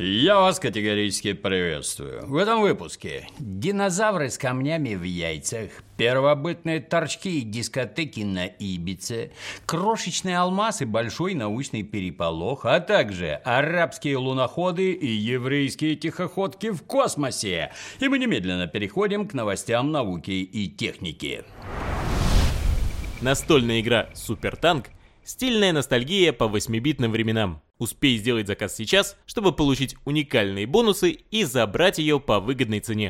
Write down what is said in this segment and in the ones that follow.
Я вас категорически приветствую. В этом выпуске динозавры с камнями в яйцах, первобытные торчки и дискотеки на Ибице, крошечный алмаз и большой научный переполох, а также арабские луноходы и еврейские тихоходки в космосе. И мы немедленно переходим к новостям науки и техники. Настольная игра «Супертанк» – стильная ностальгия по 8-битным временам. Успей сделать заказ сейчас, чтобы получить уникальные бонусы и забрать ее по выгодной цене.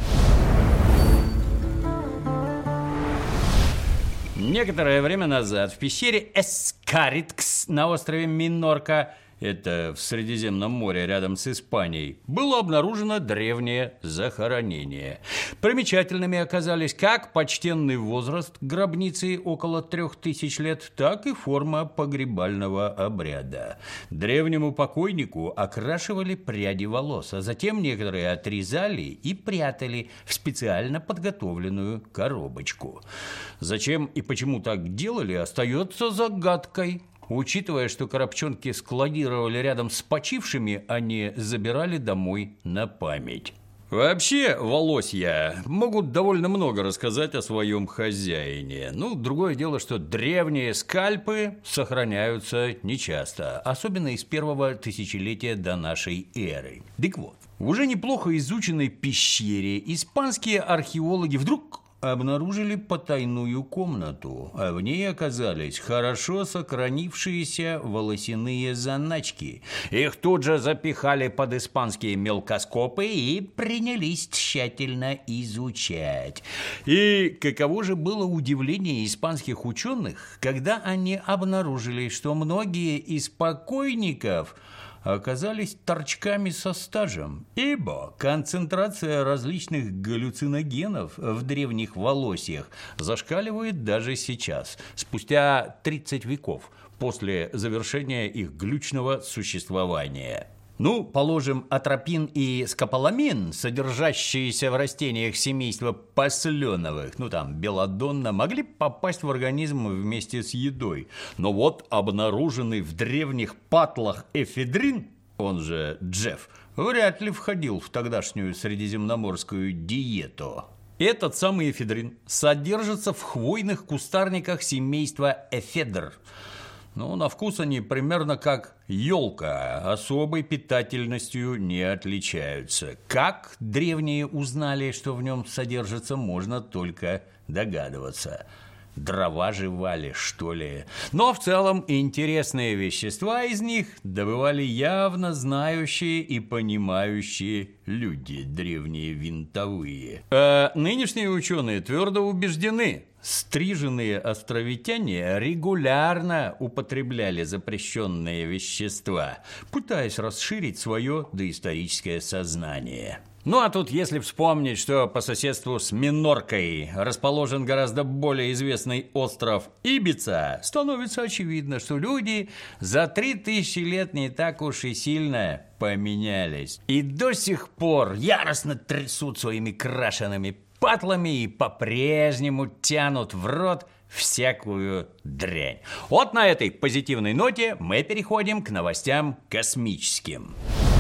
Некоторое время назад в пещере Эскариткс на острове Минорка, это в Средиземном море рядом с Испанией, было обнаружено древнее захоронение. Примечательными оказались как почтенный возраст гробницы около 3000 лет, так и форма погребального обряда. Древнему покойнику окрашивали пряди волос, а затем некоторые отрезали и прятали в специально подготовленную коробочку. Зачем и почему так делали, остается загадкой. Учитывая, что коробчонки складировали рядом с почившими, а не забирали домой на память. Вообще, волосья могут довольно много рассказать о своем хозяине. Другое дело, что древние скальпы сохраняются нечасто, особенно из первого тысячелетия до нашей эры. Так вот, в уже неплохо изученной пещере испанские археологи вдруг обнаружили потайную комнату, а в ней оказались хорошо сохранившиеся волосяные заначки. Их тут же запихали под испанские мелкоскопы и принялись тщательно изучать. И каково же было удивление испанских ученых, когда они обнаружили, что многие из покойников оказались торчками со стажем, ибо концентрация различных галлюциногенов в древних волосьях зашкаливает даже сейчас, спустя 30 веков после завершения их глючного существования. Положим, атропин и скополамин, содержащиеся в растениях семейства посленовых, белладонна, могли попасть в организм вместе с едой. Но вот обнаруженный в древних патлах эфедрин, он же Джефф, вряд ли входил в тогдашнюю средиземноморскую диету. Этот самый эфедрин содержится в хвойных кустарниках семейства эфедр. На вкус они примерно как елка, особой питательностью не отличаются. Как древние узнали, что в нем содержится, можно только догадываться. Дрова жевали, что ли? Но в целом интересные вещества из них добывали явно знающие и понимающие люди, древние винтовые. А нынешние ученые твердо убеждены, стриженные островитяне регулярно употребляли запрещенные вещества, пытаясь расширить свое доисторическое сознание. А тут, если вспомнить, что по соседству с Миноркой расположен гораздо более известный остров Ибица, становится очевидно, что люди за 3000 лет не так уж и сильно поменялись. И до сих пор яростно трясут своими крашеными патлами и по-прежнему тянут в рот всякую дрянь. Вот на этой позитивной ноте мы переходим к новостям космическим.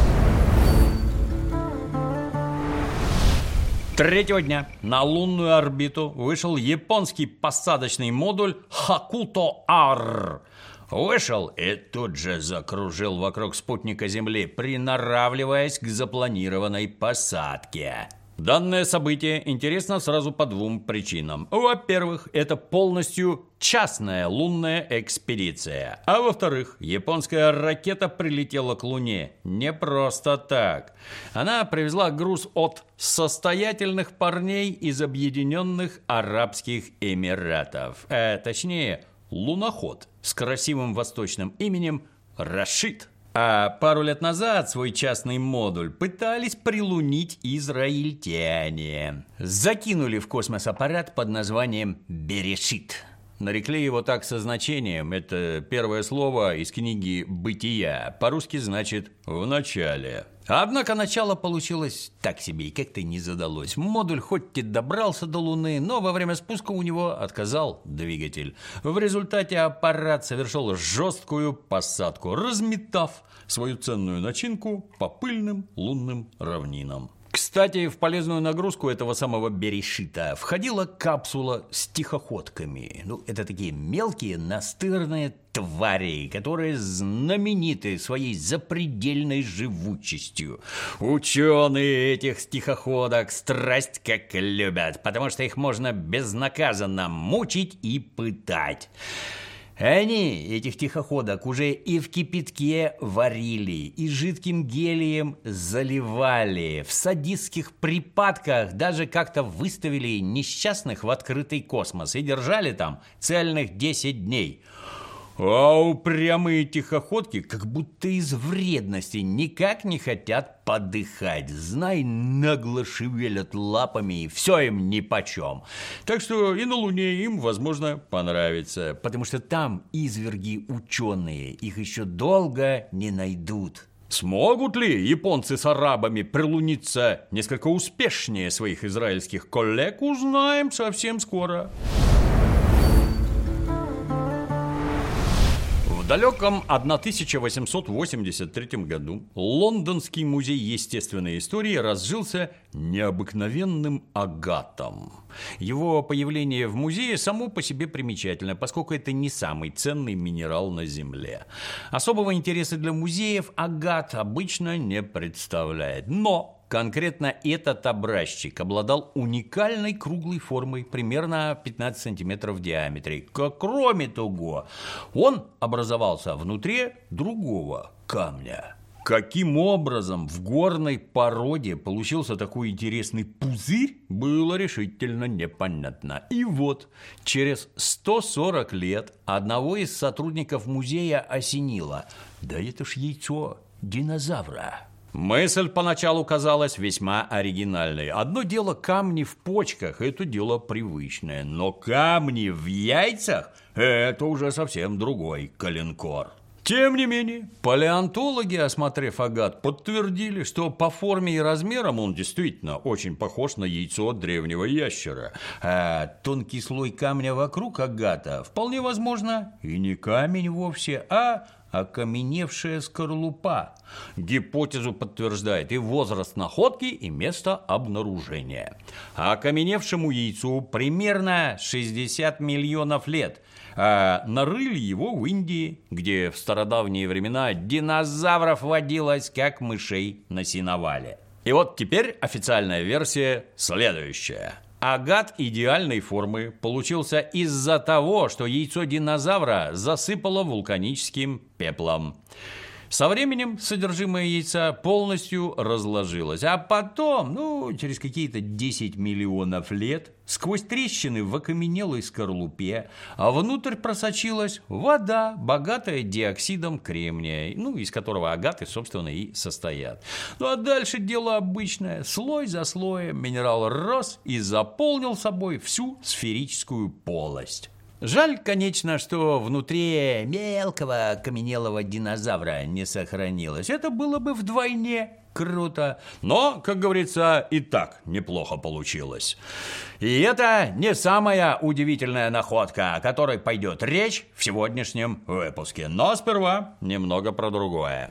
Третьего дня на лунную орбиту вышел японский посадочный модуль Хакуто-Ар. Вышел и тут же закружил вокруг спутника Земли, приноравливаясь к запланированной посадке. Данное событие интересно сразу по двум причинам. Во-первых, это полностью частная лунная экспедиция. А во-вторых, японская ракета прилетела к Луне не просто так. Она привезла груз от состоятельных парней из Объединенных Арабских Эмиратов. Точнее, луноход с красивым восточным именем Рашид. А пару лет назад свой частный модуль пытались прилунить израильтяне. Закинули в космос аппарат под названием Берешит. Нарекли его так со значением. Это первое слово из книги «Бытия». По-русски значит «в начале». Однако начало получилось так себе и как-то не задалось. Модуль хоть и добрался до Луны, но во время спуска у него отказал двигатель. В результате аппарат совершил жесткую посадку, разметав свою ценную начинку по пыльным лунным равнинам. Кстати, в полезную нагрузку этого самого Берешита входила капсула с тихоходками. Это такие мелкие настырные твари, которые знамениты своей запредельной живучестью. Ученые этих тихоходок страсть как любят, потому что их можно безнаказанно мучить и пытать. Они, этих тихоходок, уже и в кипятке варили, и жидким гелием заливали. В садистских припадках даже как-то выставили несчастных в открытый космос и держали там цельных 10 дней. А упрямые тихоходки как будто из вредности никак не хотят подыхать. Знай, нагло шевелят лапами, и все им нипочем. Так что и на Луне им, возможно, понравится, потому что там изверги ученые, их еще долго не найдут. Смогут ли японцы с арабами прилуниться несколько успешнее своих израильских коллег, узнаем совсем скоро. В далеком 1883 году Лондонский музей естественной истории разжился необыкновенным агатом. Его появление в музее само по себе примечательно, поскольку это не самый ценный минерал на Земле. Особого интереса для музеев агат обычно не представляет. Но конкретно этот образчик обладал уникальной круглой формой, примерно 15 сантиметров в диаметре. Кроме того, он образовался внутри другого камня. Каким образом в горной породе получился такой интересный пузырь, было решительно непонятно. И вот, через 140 лет одного из сотрудников музея осенило: да это ж яйцо динозавра. Мысль поначалу казалась весьма оригинальной. Одно дело камни в почках, это дело привычное. Но камни в яйцах – это уже совсем другой калинкор. Тем не менее, палеонтологи, осмотрев агат, подтвердили, что по форме и размерам он действительно очень похож на яйцо древнего ящера. А тонкий слой камня вокруг агата вполне возможно и не камень вовсе, а окаменевшая скорлупа. Гипотезу подтверждает и возраст находки, и место обнаружения. Окаменевшему яйцу примерно 60 миллионов лет. А нарыли его в Индии, где в стародавние времена динозавров водилось, как мышей на сеновале. И вот теперь официальная версия следующая. Агат идеальной формы получился из-за того, что яйцо динозавра засыпало вулканическим пеплом. Со временем содержимое яйца полностью разложилось, а потом, через какие-то 10 миллионов лет, сквозь трещины в окаменелой скорлупе, а внутрь просочилась вода, богатая диоксидом кремния, из которого агаты, собственно, и состоят. А дальше дело обычное. Слой за слоем минерал рос и заполнил собой всю сферическую полость. Жаль, конечно, что внутри мелкого окаменелого динозавра не сохранилось. Это было бы вдвойне круто. Но, как говорится, и так неплохо получилось. И это не самая удивительная находка, о которой пойдет речь в сегодняшнем выпуске. Но сперва немного про другое.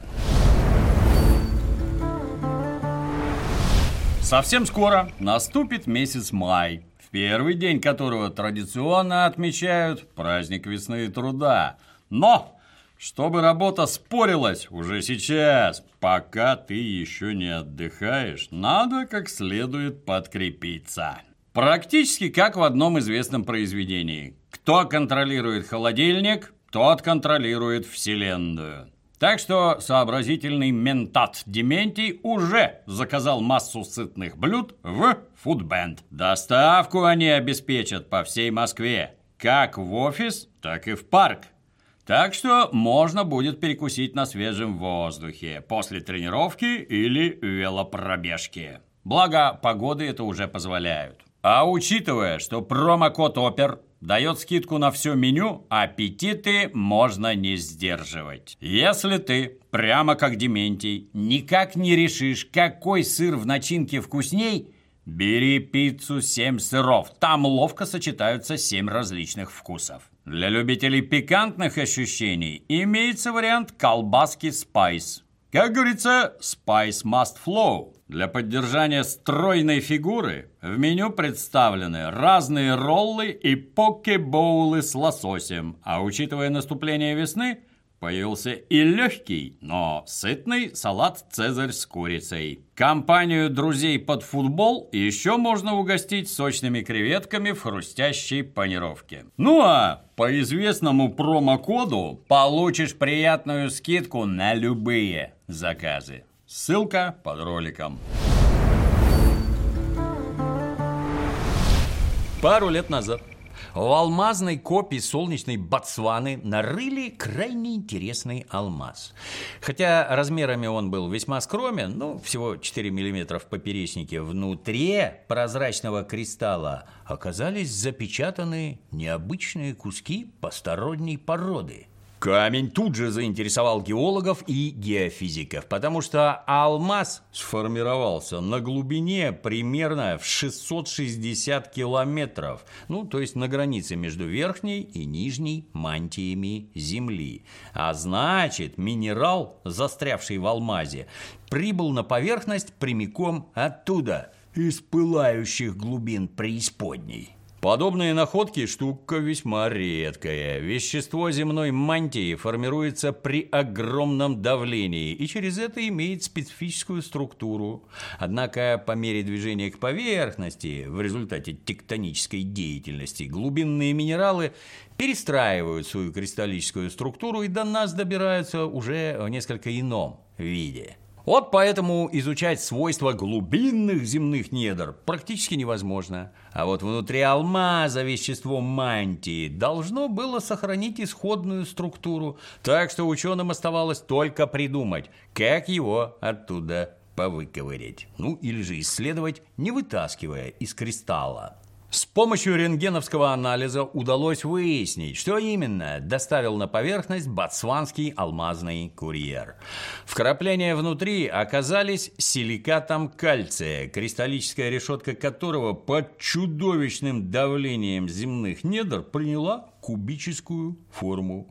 Совсем скоро наступит месяц май, в первый день которого традиционно отмечают праздник весны и труда. Но, чтобы работа спорилась уже сейчас, пока ты еще не отдыхаешь, надо как следует подкрепиться. Практически как в одном известном произведении. Кто контролирует холодильник, тот контролирует Вселенную. Так что сообразительный ментат Дементий уже заказал массу сытных блюд в Фудбенд. Доставку они обеспечат по всей Москве, как в офис, так и в парк. Так что можно будет перекусить на свежем воздухе после тренировки или велопробежки. Благо, погоды это уже позволяют. А учитывая, что промокод ОПЕР дает скидку на все меню, аппетиты можно не сдерживать. Если ты, прямо как Дементий, никак не решишь, какой сыр в начинке вкусней, бери пиццу 7 сыров. Там ловко сочетаются 7 различных вкусов. Для любителей пикантных ощущений имеется вариант колбаски Spice. Как говорится, Spice must flow. Для поддержания стройной фигуры в меню представлены разные роллы и поке-боулы с лососем. А учитывая наступление весны, появился и легкий, но сытный салат «Цезарь» с курицей. Компанию друзей под футбол еще можно угостить сочными креветками в хрустящей панировке. Ну а по известному промокоду получишь приятную скидку на любые заказы. Ссылка под роликом. Пару лет назад в алмазной копии солнечной Ботсваны нарыли крайне интересный алмаз. Хотя размерами он был весьма скромен, всего 4 мм в поперечнике, внутри прозрачного кристалла оказались запечатаны необычные куски посторонней породы. Камень тут же заинтересовал геологов и геофизиков, потому что алмаз сформировался на глубине примерно в 660 километров, то есть на границе между верхней и нижней мантиями Земли. А значит, минерал, застрявший в алмазе, прибыл на поверхность прямиком оттуда, из пылающих глубин преисподней. Подобные находки – штука весьма редкая. Вещество земной мантии формируется при огромном давлении и через это имеет специфическую структуру. Однако по мере движения к поверхности, в результате тектонической деятельности, глубинные минералы перестраивают свою кристаллическую структуру и до нас добираются уже в несколько ином виде. Вот поэтому изучать свойства глубинных земных недр практически невозможно. А вот внутри алмаза вещество мантии должно было сохранить исходную структуру. Так что ученым оставалось только придумать, как его оттуда повыковырять. Или же исследовать, не вытаскивая из кристалла. С помощью рентгеновского анализа удалось выяснить, что именно доставил на поверхность ботсванский алмазный курьер. Вкрапления внутри оказались силикатом кальция, кристаллическая решетка которого под чудовищным давлением земных недр приняла кубическую форму.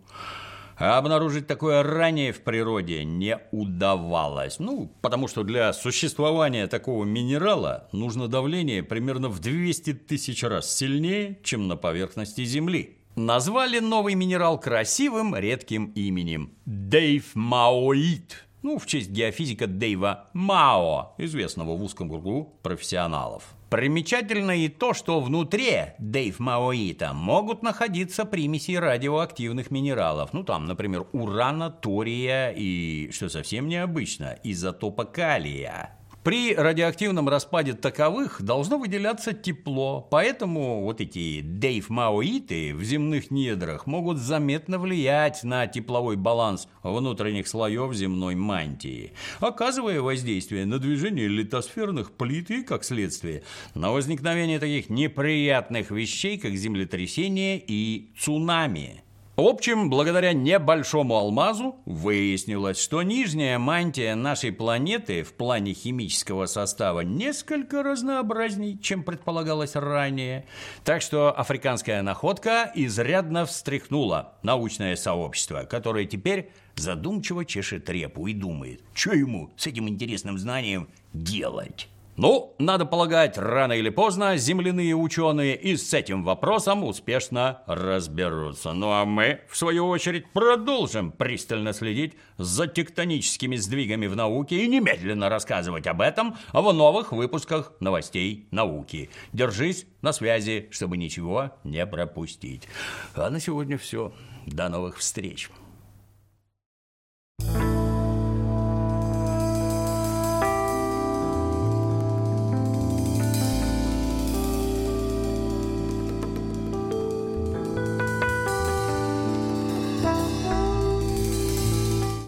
А обнаружить такое ранее в природе не удавалось. Потому что для существования такого минерала нужно давление примерно в 200 тысяч раз сильнее, чем на поверхности Земли. Назвали новый минерал красивым редким именем – дейфмаоит. В честь геофизика Дэйва Мао, известного в узком кругу профессионалов. Примечательно и то, что внутри дейфмаоита могут находиться примеси радиоактивных минералов. Например, урана, тория и, что совсем необычно, изотопа калия. При радиоактивном распаде таковых должно выделяться тепло, поэтому эти дейфмаоиты в земных недрах могут заметно влиять на тепловой баланс внутренних слоев земной мантии, оказывая воздействие на движение литосферных плит и, как следствие, на возникновение таких неприятных вещей, как землетрясение и цунами. В общем, благодаря небольшому алмазу выяснилось, что нижняя мантия нашей планеты в плане химического состава несколько разнообразней, чем предполагалось ранее. Так что африканская находка изрядно встряхнула научное сообщество, которое теперь задумчиво чешет репу и думает, что ему с этим интересным знанием делать. Надо полагать, рано или поздно земляные ученые и с этим вопросом успешно разберутся. А мы, в свою очередь, продолжим пристально следить за тектоническими сдвигами в науке и немедленно рассказывать об этом в новых выпусках новостей науки. Держись на связи, чтобы ничего не пропустить. А на сегодня все. До новых встреч.